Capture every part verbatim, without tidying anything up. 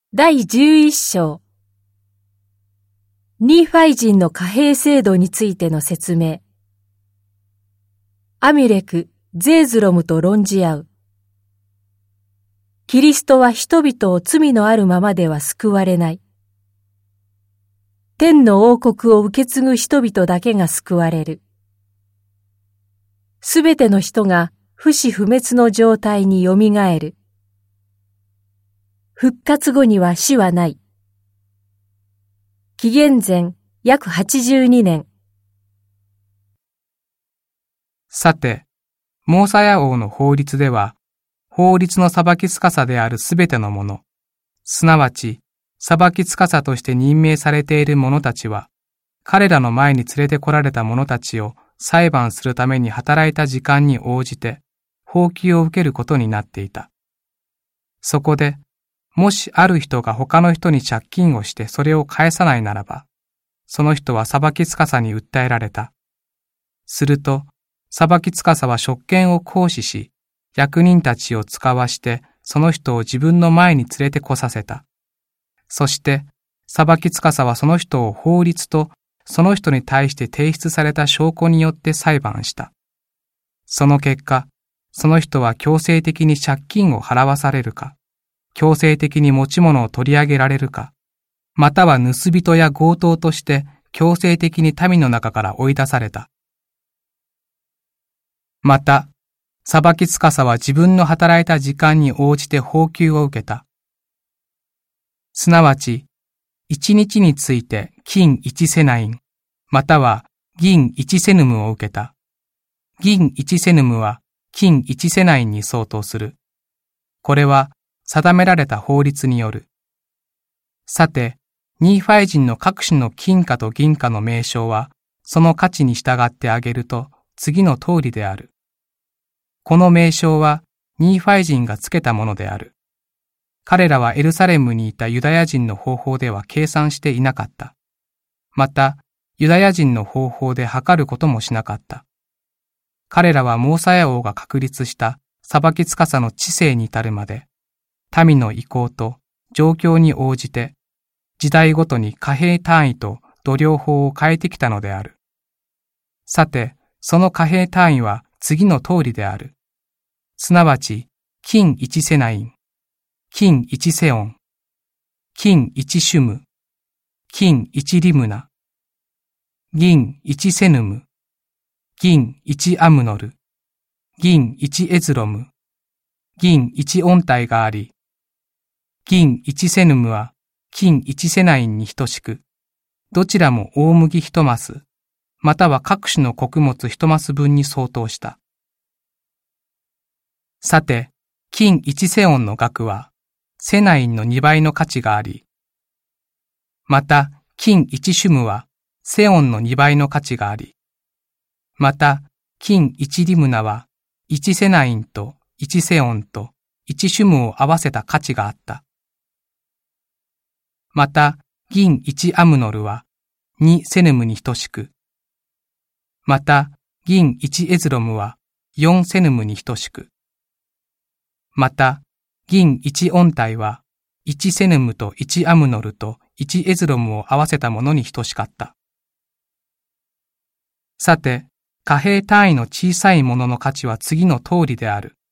第じゅういっ章ニーファイ人の貨幣制度についての説明。アミュレク、ゼーズロムと論じ合う。キリストは人々を罪のあるままでは救われない。天の王国を受け継ぐ人々だけが救われる。すべての人が不死不滅の状態によみがえる。復活後には死はない。紀元前約はちじゅうにねん。 さて、モーサヤ王の法律では、法律の裁き司であるすべてのもの、すなわち、裁き司として任命されている者たちは、彼らの前に連れて来られた者たちを裁判するために働いた時間に応じて、俸給を受けることになっていた。そこで、もしある人が他の人に借金をしてそれを返さないならば、その人は裁き司に訴えられた。すると、裁き司は職権を行使し、役人たちを使わして、その人を自分の前に連れてこさせた。そして、裁き司はその人を法律と、その人に対して提出された証拠によって裁判した。その結果、その人は強制的に借金を払わされるか、強制的に持ち物を取り上げられるか、または盗人や強盗として強制的に民の中から追い出された。また、裁き司は自分の働いた時間に応じて俸給を受けた。すなわち、一日について金一セナイン、または銀一セヌムを受けた。銀一セヌムは金一セナインに相当する。これは定められた法律による。さて、ニーファイ人の各種の金貨と銀貨の名称は、その価値に従ってあげると次の通りである。この名称はニーファイ人がつけたものである。彼らはエルサレムにいたユダヤ人の方法では計算していなかった。また、ユダヤ人の方法で測ることもしなかった。彼らはモーサヤ王が確立した裁き司の知性に至るまで、民の意向と状況に応じて、時代ごとに貨幣単位と度量法を変えてきたのである。さて、その貨幣単位は次の通りである。すなわち、金一セナイン、金一セオン、金一シュム、金一リムナ、銀一セヌム、銀一アムノル、銀一エズロム、銀一オンタイがあり、銀一セヌムは金一セナインに等しく、どちらも大麦一マス、または各種の穀物一マス分に相当した。さて、金一セオンの額は、セナインのにばいの価値があり、また、金一シュムは、セオンのにばいの価値があり、また、金一リムナは、いちセナインといちセオンといちシュムを合わせた価値があった。また、銀いちアムノルはにセヌムに等しく、また、銀いちエズロムはよんセヌムに等しく、また、銀いちオンタイはいちセヌムといちアムノルといちエズロムを合わせたものに等しかった。さて、貨幣単位の小さいものの価値は次の通りである。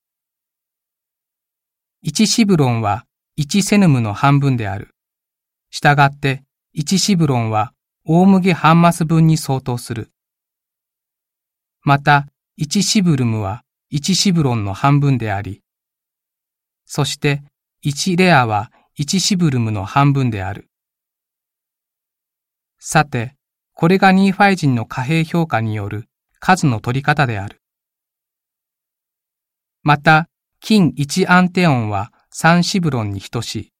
いちシブロンはいちセヌムの半分である。したがって、いちシブロンは大麦半マス分に相当する。また、いちシブルムはいちシブロンの半分であり、そして、いちレアはいちシブルムの半分である。さて、これがニーファイ人の貨幣評価による数の取り方である。また、金いちアンテオンはさんシブロンに等しい。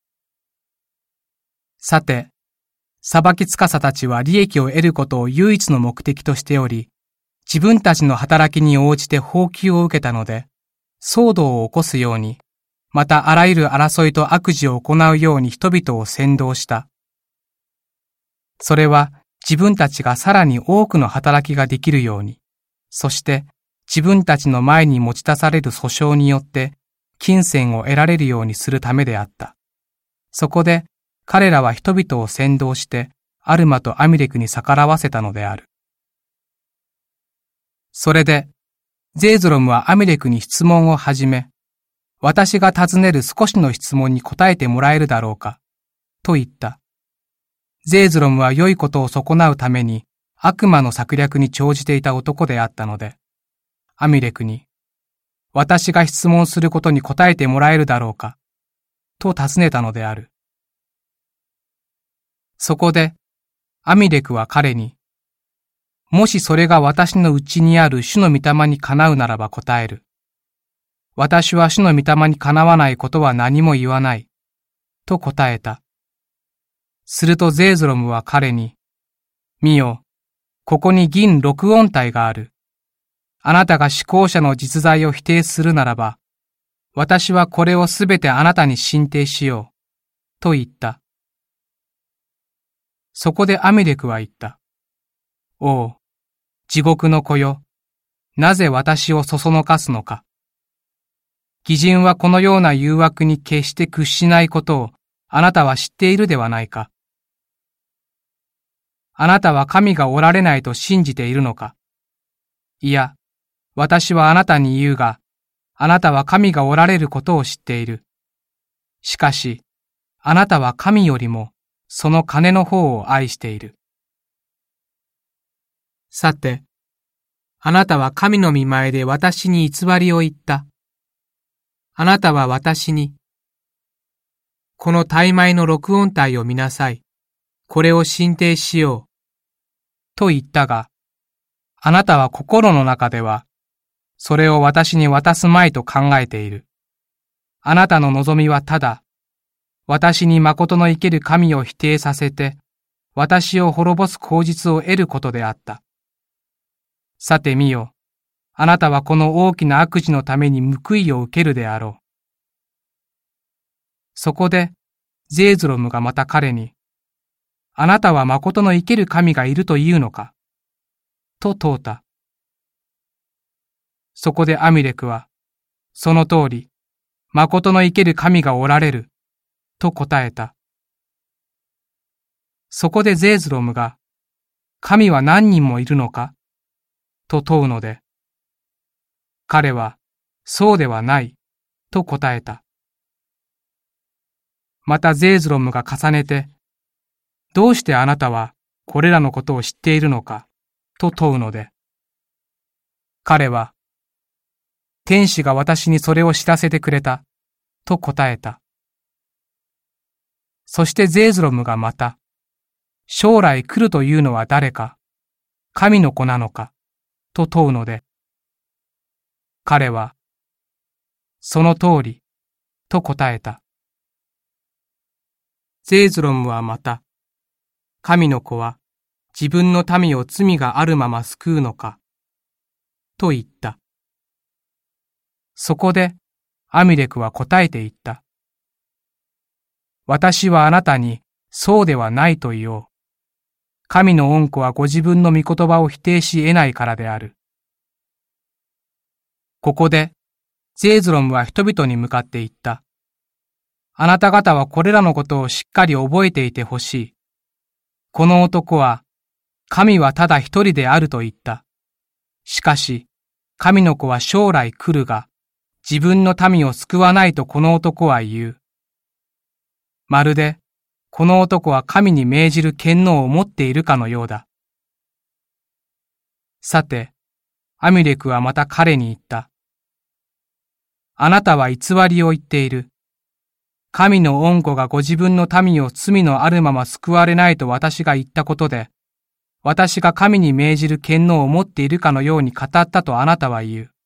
さて、裁き司たちは利益を得ることを唯一の目的としており、自分たちの働きに応じて俸給を受けたので、騒動を起こすように、またあらゆる争いと悪事を行うように人々を扇動した。それは自分たちがさらに多くの働きができるように、そして自分たちの前に持ち出される訴訟によって金銭を得られるようにするためであった。 そこで彼らは人々を扇動してアルマとアミレクに逆らわせたのである。それで、ゼーズロムはアミレクに質問を始め、私が尋ねる少しの質問に答えてもらえるだろうか、と言った。ゼーズロムは良いことを損なうために悪魔の策略に長じていた男であったので、アミレクに、私が質問することに答えてもらえるだろうか、と尋ねたのである。そこで、アミレクは彼に、もしそれが私のうちにある主の御霊にかなうならば答える。私は主の御霊にかなわないことは何も言わない。と答えた。するとゼーズロムは彼に、見よ、ここに銀六音体がある。あなたが思考者の実在を否定するならば、私はこれをすべてあなたに進呈しよう。と言った。そこでアミレクは言った。おう、地獄の子よ。なぜ私をそそのかすのか。義人はこのような誘惑に決して屈しないことをあなたは知っているではないか。あなたは神がおられないと信じているのか。いや、私はあなたに言うが、あなたは神がおられることを知っている。しかし、あなたは神よりもその金の方を愛している。さて、あなたは神の御前で私に偽りを言った。あなたは私に、この大枚の録音体を見なさい。これを進呈しよう。と言ったが、あなたは心の中では、それを私に渡すまいと考えている。あなたの望みはただ、私に誠の生ける神を否定させて、私を滅ぼす口実を得ることであった。さて見よ、あなたはこの大きな悪事のために報いを受けるであろう。そこで、ゼーズロムがまた彼に、あなたは誠の生ける神がいるというのかと問うた。そこでアミレクは、その通り、誠の生ける神がおられる、と答えた。そこでゼーズロムが、神は何人もいるのかと問うので、彼は、そうではない、と答えた。またゼーズロムが重ねて、どうしてあなたはこれらのことを知っているのか、と問うので、彼は、天使が私にそれを知らせてくれた、と答えた。そしてゼーズロムがまた、将来来るというのは誰か、神の子なのか、と問うので、彼は、その通り、と答えた。ゼーズロムはまた、神の子は自分の民を罪があるまま救うのか、と言った。そこで、アミレクは答えて言った。私はあなたに、そうではないと言おう。神の恩子はご自分の御言葉を否定し得ないからである。ここで、ゼーズロムは人々に向かって言った。あなた方はこれらのことをしっかり覚えていてほしい。この男は、神はただ一人であると言った。しかし、神の子は将来来るが、自分の民を救わないとこの男は言う。まるで、この男は神に命じる権能を持っているかのようだ。さて、アミレクはまた彼に言った。あなたは偽りを言っている。神の恩子がご自分の民を罪のあるまま救われないと私が言ったことで、私が神に命じる権能を持っているかのように語ったとあなたは言う。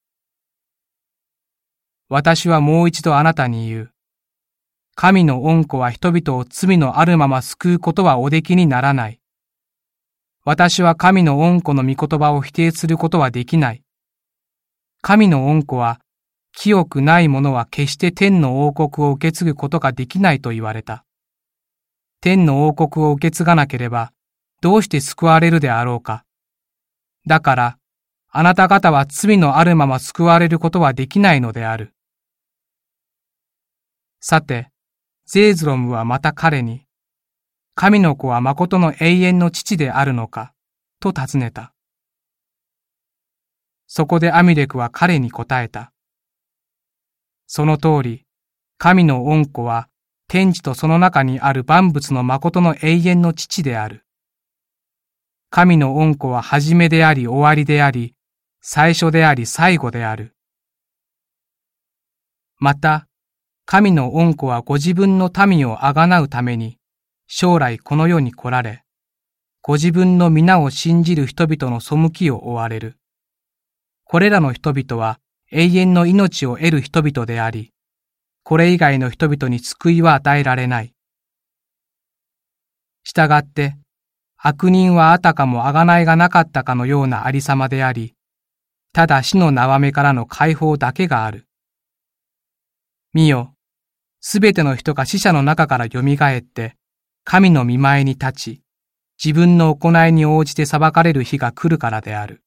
私はもう一度あなたに言う。神の恩子は人々を罪のあるまま救うことはおできにならない。私は神の恩子の御言葉を否定することはできない。神の恩子は、清くない者は決して天の王国を受け継ぐことができないと言われた。天の王国を受け継がなければ、どうして救われるであろうか。だから、あなた方は罪のあるまま救われることはできないのである。さて、 ゼーズロムはまた彼に、神の子は誠の永遠の父であるのか、と尋ねた。そこでアミレクは彼に答えた。その通り、神の御子は天地とその中にある万物の誠の永遠の父である。神の御子は初めであり終わりであり、最初であり最後である。また、神の御子はご自分の民をあがなうために、将来この世に来られ、ご自分の皆を信じる人々の背きを追われる。これらの人々は永遠の命を得る人々であり、これ以外の人々に救いは与えられない。したがって、悪人はあたかも贖いがなかったかのようなありさまであり、ただ死の縄目からの解放だけがある。見よ、すべての人が死者の中から蘇って、神の御前に立ち、自分の行いに応じて裁かれる日が来るからである。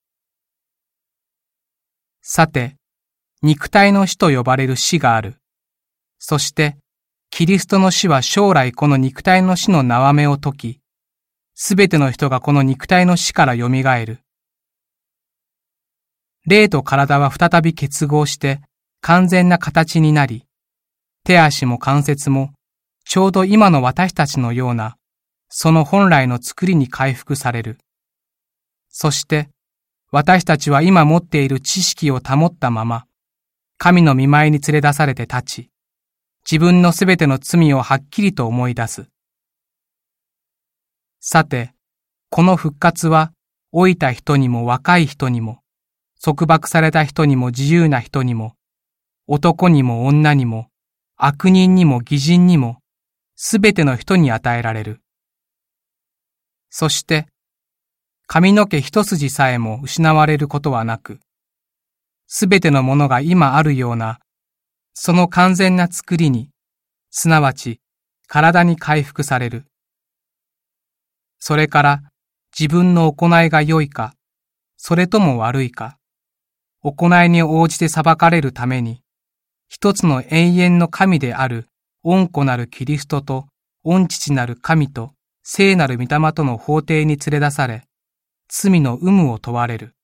さて、肉体の死と呼ばれる死がある。そして、キリストの死は将来この肉体の死の縄目を解き、すべての人がこの肉体の死から蘇る。霊と体は再び結合して完全な形になり、手足も関節もちょうど今の私たちのような、その本来の作りに回復される。そして、私たちは今持っている知識を保ったまま、神の御前に連れ出されて立ち、自分のすべての罪をはっきりと思い出す。さて、この復活は、老いた人にも若い人にも、束縛された人にも自由な人にも、男にも女にも、悪人にも義人にも、すべての人に与えられる。そして、髪の毛一筋さえも失われることはなく、すべてのものが今あるような、その完全な作りに、すなわち体に回復される。それから自分の行いが良いか、それとも悪いか、行いに応じて裁かれるために、一つの永遠の神である御子なるキリストと御父なる神と聖なる御霊との法廷に連れ出され、罪の有無を問われる。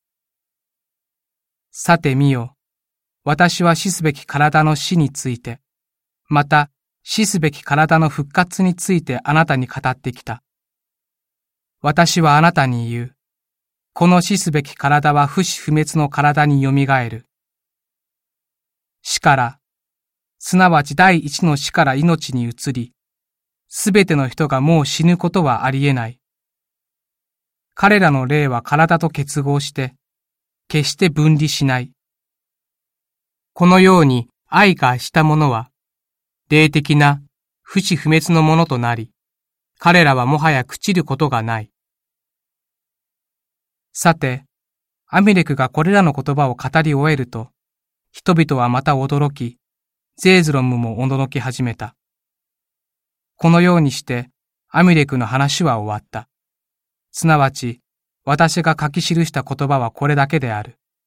さて見よ、私は死すべき体の死について、また死すべき体の復活についてあなたに語ってきた。私はあなたに言う。この死すべき体は不死不滅の体によみがえる。死から、すなわち第一の死から命に移り、すべての人がもう死ぬことはありえない。彼らの霊は体と結合して、決して分離しない。このように愛がしたものは、霊的な不死不滅のものとなり、彼らはもはや朽ちることがない。さて、アミレクがこれらの言葉を語り終えると、人々はまた驚き、ゼーズロムも驚き始めた。このようにして、アミレクの話は終わった。すなわち、私が書き記した言葉はこれだけである。